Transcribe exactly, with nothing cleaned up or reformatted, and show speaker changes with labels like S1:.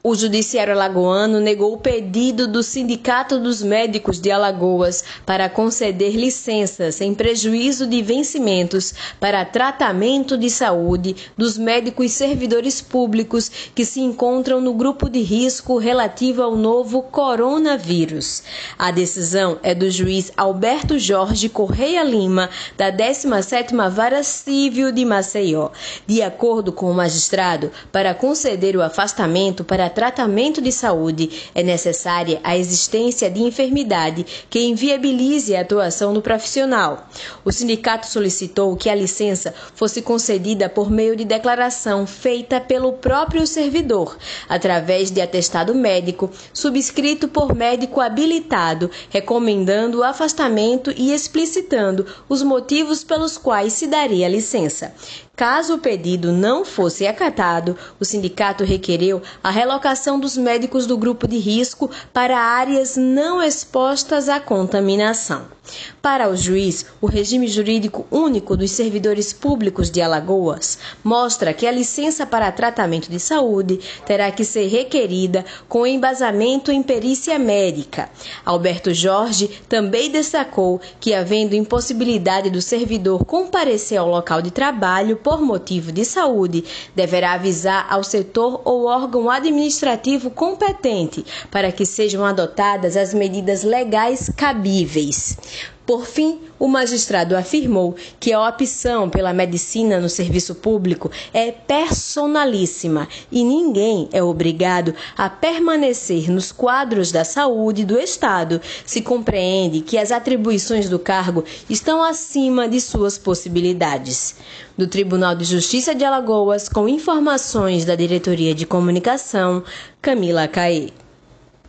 S1: O Judiciário Alagoano negou o pedido do Sindicato dos Médicos de Alagoas para conceder licenças sem prejuízo de vencimentos para tratamento de saúde dos médicos servidores públicos que se encontram no grupo de risco relativo ao novo coronavírus. A decisão é do juiz Alberto Jorge Correia Lima, da décima sétima Vara Civil de Maceió. De acordo com o magistrado, para conceder o afastamento para tratamento de saúde, é necessária a existência de enfermidade que inviabilize a atuação do profissional. O sindicato solicitou que a licença fosse concedida por meio de declaração feita pelo próprio servidor, através de atestado médico, subscrito por médico habilitado, recomendando o afastamento e explicitando os motivos pelos quais se daria a licença. Caso o pedido não fosse acatado, o sindicato requereu a relocação dos médicos do grupo de risco para áreas não expostas à contaminação. Para o juiz, o regime jurídico único dos servidores públicos de Alagoas mostra que a licença para tratamento de saúde terá que ser requerida com embasamento em perícia médica. Alberto Jorge também destacou que, havendo impossibilidade do servidor comparecer ao local de trabalho por motivo de saúde, deverá avisar ao setor ou órgão administrativo competente para que sejam adotadas as medidas legais cabíveis. Por fim, o magistrado afirmou que a opção pela medicina no serviço público é personalíssima e ninguém é obrigado a permanecer nos quadros da saúde do Estado se compreende que as atribuições do cargo estão acima de suas possibilidades. Do Tribunal de Justiça de Alagoas, com informações da Diretoria de Comunicação, Camila Caê.